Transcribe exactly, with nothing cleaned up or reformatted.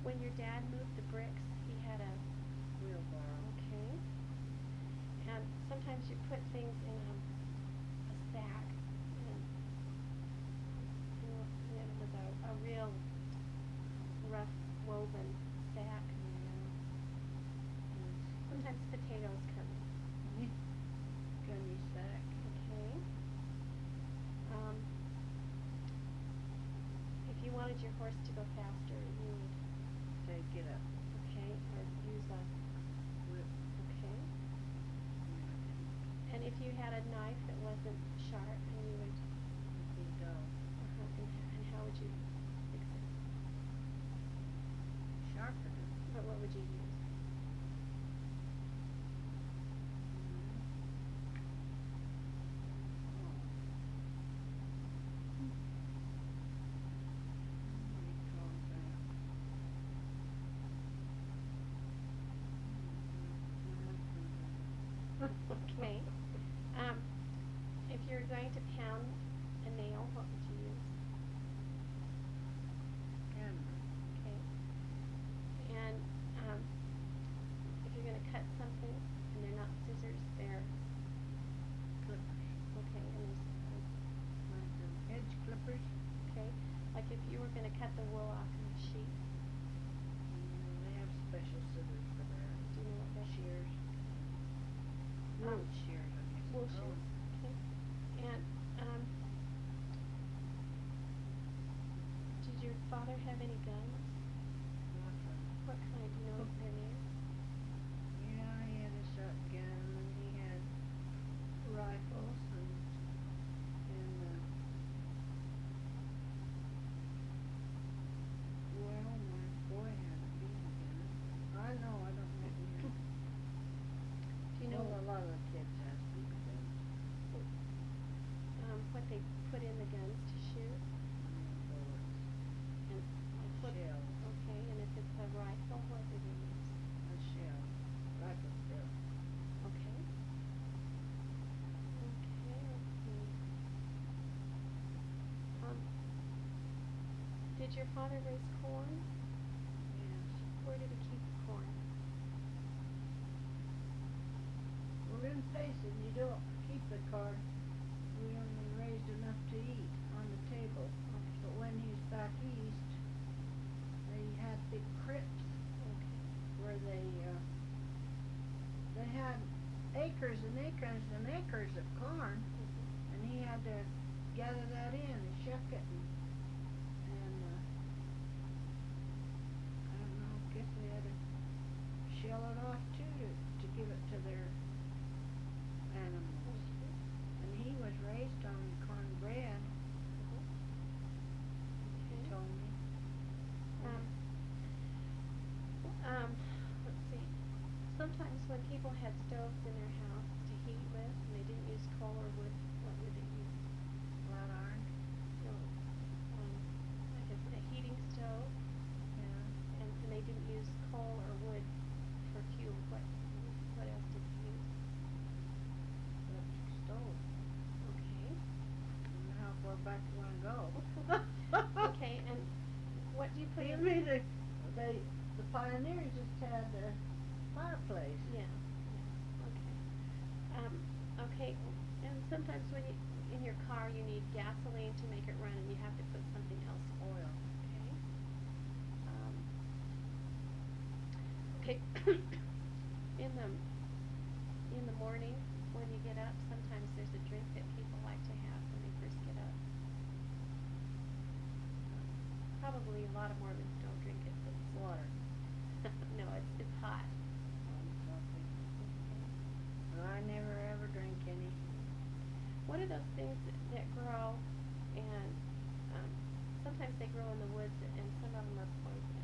When your dad moved the bricks, he had a Wheelbarrow. okay. And sometimes you put things in a, a sack, and, you know, and it was a, a real rough woven sack. Yeah. Sometimes potatoes come. Gunny sack. Okay. Um, if you wanted your horse to go faster, you would, Take it up. okay, or use a, Whip. okay. And if you had a knife that wasn't sharp, and you would, It'd be dull. uh-huh, and, and how would you fix it? Sharpen it. But what would you use? Okay. Um, if you're going to pound a nail, what would you use? Hammer. Okay. And um, if you're going to cut something and they're not scissors, they're Clippers. okay. And there's um, Like the edge clippers. okay. Like if you were going to cut the wool off of a sheep, Mm, they have special scissors for that. do you know what that Shears. Um, Wool shears, I guess. wool Oh. shears. Okay. And um, did your father have any guns? Nothing. What kind? Do you know what their names? Yeah, he had a shotgun and he had rifles and and uh, well, my boy had a B B gun. I know, I don't know if he had. Do you know Well, a lot of the kids have B B guns. um, what they put in the guns to shoot? And bullets. And like what? Shells. Okay. And if it's a rifle, what do they use? A shell. Rifle shell. Okay. Okay. Let's see. Um, did your father raise corn? Yes. Where did he keep the corn? Well, in Payson, you don't keep the corn. We only raised enough to eat on the table. But when he's back east, they had big crypts Okay. where they uh, they had acres and acres and acres of corn, Mhm. and he had to gather that in and shuck it and and uh, I don't know, I guess they had to shell it off too to, to give it to their animals. Mhm. And he was raised on cornbread, Mhm. he Okay. told me. Um, um, let's see. Sometimes when people had stoves in their house to heat with, and they didn't use coal or wood, what would they use? Flat iron. No, um, like a, a heating stove, Yeah. and, and they didn't use coal or wood for fuel. What, what else did they use? Electric stove. Okay. I don't know how far back you want to go. Okay, and what do you put You in? mean the, they, the pioneers just had a fireplace. Yeah. Yeah. Okay. Um, okay. And sometimes when you in your car you need gasoline to make it run, and you have to put something else. Oil. Okay. Um, okay. in the in the morning when you get up, sometimes there's a drink that people like to have when they first get up. Probably a lot of Mormons don't drink it, but it's Water. no, it's it's hot. Um, coffee. Well, I never ever drink any. What are those things that, that grow, and um, sometimes they grow in the woods, and some of them are poison,